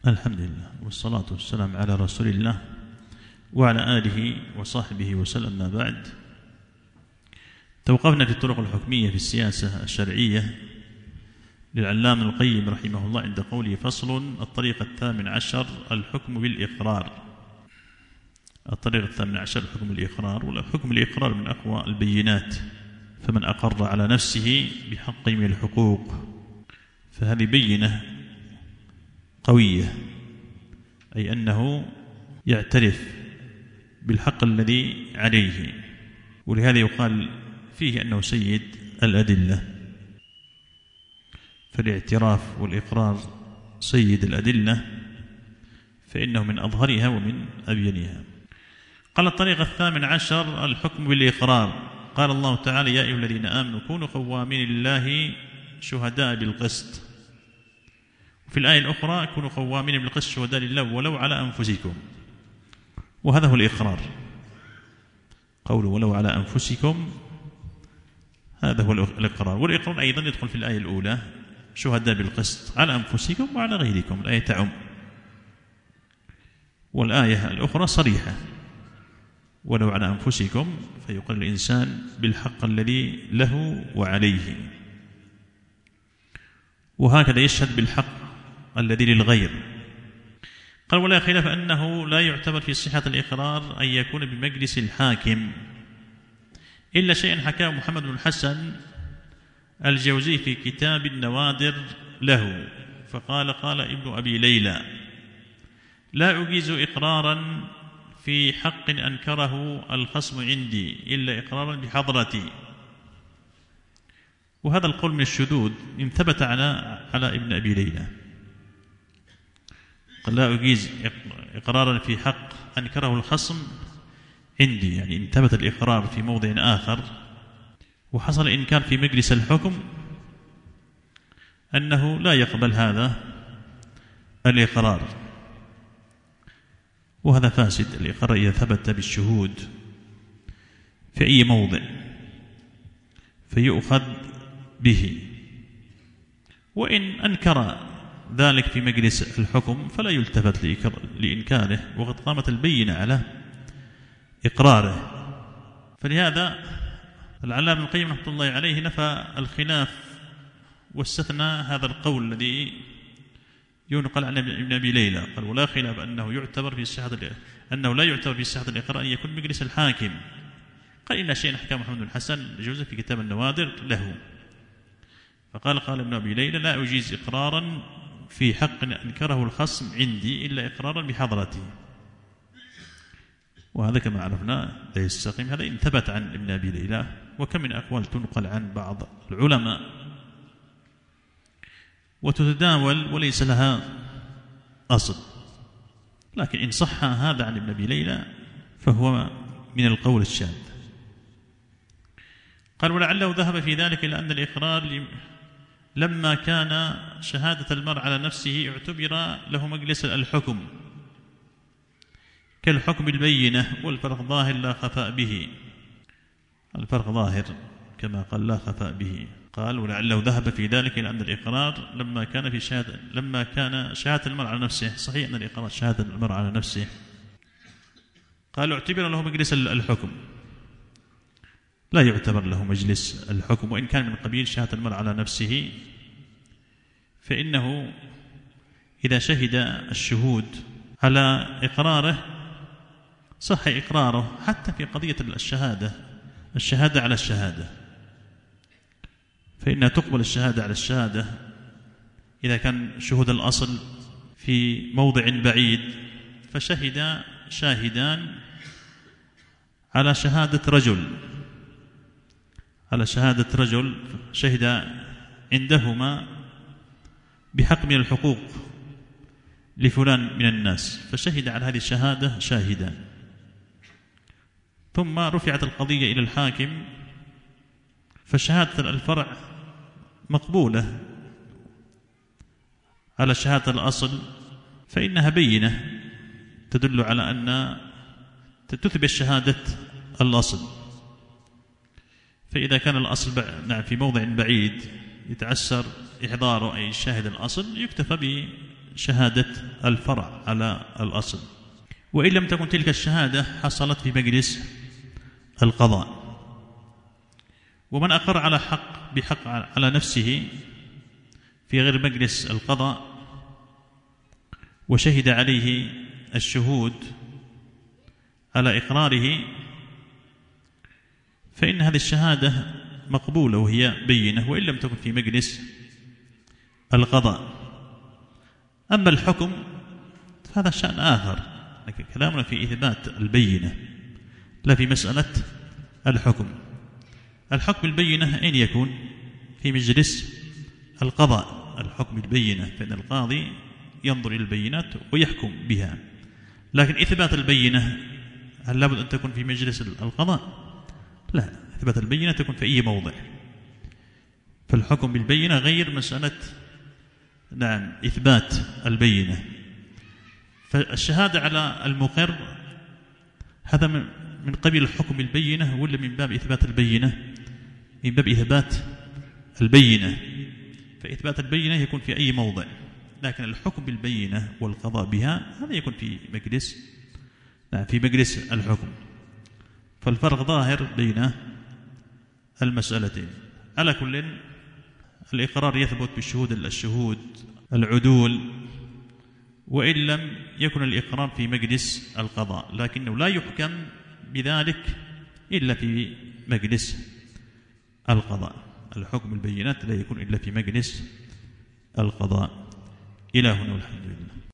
الحمد لله والصلاة والسلام على رسول الله وعلى آله وصحبه وسلم. ما بعد، توقفنا في الطرق الحكمية في السياسة الشرعية للعلامة القيم رحمه الله عند قوله: فصل. الطريق 18 الحكم بالإقرار. الطريق 18 الحكم بالإقرار، والحكم بالإقرار من أقوى البينات، فمن أقر على نفسه بحق من الحقوق فهذه بينة قوية، أي أنه يعترف بالحق الذي عليه، ولهذا يقال فيه أنه سيد الأدلة. فالاعتراف والإقرار سيد الأدلة، فإنه من أظهرها ومن أبينها. قال: الطريق 18 الحكم بالإقرار. قال الله تعالى: يا أيها الذين آمنوا كونوا قوامين لله شهداء بالقسط. وفي الآية الأخرى: كونوا قوامين بالقسط شهداء لله ولو على أنفسكم. وهذا هو الإقرار، قولوا ولو على أنفسكم، هذا هو الإقرار. والإقرار أيضا يدخل في الآية الأولى: شهداء بالقسط على أنفسكم وعلى غيركم، الآية تعم. والآية الأخرى صريحة: ولو على أنفسكم، فيقر الإنسان بالحق الذي له وعليه، وهكذا يشهد بالحق الذي للغير. قال: ولا خلاف أنه لا يعتبر في صحة الإقرار أن يكون بمجلس الحاكم، إلا شيئا حكاه محمد بن الحسن الجوزي في كتاب النوادر له، فقال: قال ابن أبي ليلى: لا أجيز إقرارا في حق أنكره الخصم عندي إلا إقرارا بحضرتي. وهذا القول من الشذوذ إن ثبت على ابن أبي ليلى. قال: لا أجيز إقرارا في حق أنكره الخصم عندي، يعني إن ثبت الإقرار في موضع آخر وحصل إنكار في مجلس الحكم أنه لا يقبل هذا الإقرار، وهذا فاسد. الإقرار إذا ثبت بالشهود في أي موضع فيؤخذ به، وإن أنكر ذلك في مجلس الحكم فلا يلتفت لإنكاره، وقد قامت البينة على إقراره. فلهذا العلامة القيم رحمة الله عليه نفى الخلاف واستثنى هذا القول الذي ينقل عن ابن أبي ليلى. قال: ولا خلاف أنه يعتبر في صحة أنه لا يعتبر في صحة الإقرار أن يكون مجلس الحاكم. قال: إن شيئا حكى محمد بن الحسن الجوزي في كتاب النوادر له، فقال: قال ابن أبي ليلى: لا أجيز إقرارا في حق أنكره الخصم عندي إلا إقرارا بحضرتي. وهذا كما عرفنا لا يستقيم، هذا إن ثبت عن ابن أبي ليلى. وكم من أقوال تنقل عن بعض العلماء وتتداول وليس لها أصل، لكن إن صح هذا عن ابن أبي ليلى فهو من القول الشاذ. قال: ولعله ذهب في ذلك إلى أن الإقرار لما كان شهادة المرء على نفسه اعتبر له مجلس الحكم كالحكم البينة، والفرق ظاهر لا خفاء به. الفرق ظاهر كما قال لا خفاء به. قال: ولعله ذهب في ذلك إلى أن الإقرار لما كان شهادة المرء على نفسه. صحيح أن الإقرار شهادة المرء على نفسه. قال: اعتبر له مجلس الحكم. لا يعتبر له مجلس الحكم، وإن كان من قبيل شهادة المرء على نفسه، فإنه إذا شهد الشهود على إقراره صح إقراره، حتى في قضية الشهادة على الشهادة، فإنها تقبل الشهادة على الشهادة إذا كان شهود الأصل في موضع بعيد، فشهد شاهدان على شهادة رجل شهد عندهما بحق من الحقوق لفلان من الناس، فشهد على هذه الشهادة شاهدان، ثم رفعت القضية إلى الحاكم، فشهادة الفرع مقبولة على شهادة الأصل، فإنها بينة تدل على أن تثبت شهادة الأصل. فإذا كان الأصل في موضع بعيد يتعسر إحضاره أي شاهد الأصل، يكتفى شهادة الفرع على الأصل. وإن لم تكن تلك الشهادة حصلت في مجلس القضاء. ومن أقر على بحق على نفسه في غير مجلس القضاء وشهد عليه الشهود على إقراره فإن هذه الشهادة مقبولة وهي بينة وإن لم تكن في مجلس القضاء. أما الحكم فهذا شأن آخر، لكن كلامنا في إثبات البينة لا في مسألة الحكم. الحكم البينة أين يكون؟ في مجلس القضاء. الحكم البينة فإن القاضي ينظر إلى البينات ويحكم بها، لكن إثبات البينة هل لابد أن تكون في مجلس القضاء؟ لا، إثبات البينة تكون في أي موضع. فالحكم بالبينة غير مسألة إثبات البينة. فالشهادة على المقر هذا من قبيل الحكم بالبينة ولا من باب إثبات البينة؟ من باب إثبات البينة. فإثبات البينة يكون في أي موضع، لكن الحكم بالبينة والقضاء بها هذا يكون في مجلس الحكم. فالفرق ظاهر بين المسألتين. على كل الإقرار يثبت الشهود العدول وإن لم يكن الإقرار في مجلس القضاء، لكنه لا يحكم بذلك إلا في مجلس القضاء. الحكم البينات لا يكون إلا في مجلس القضاء. إلى هنا والحمد لله.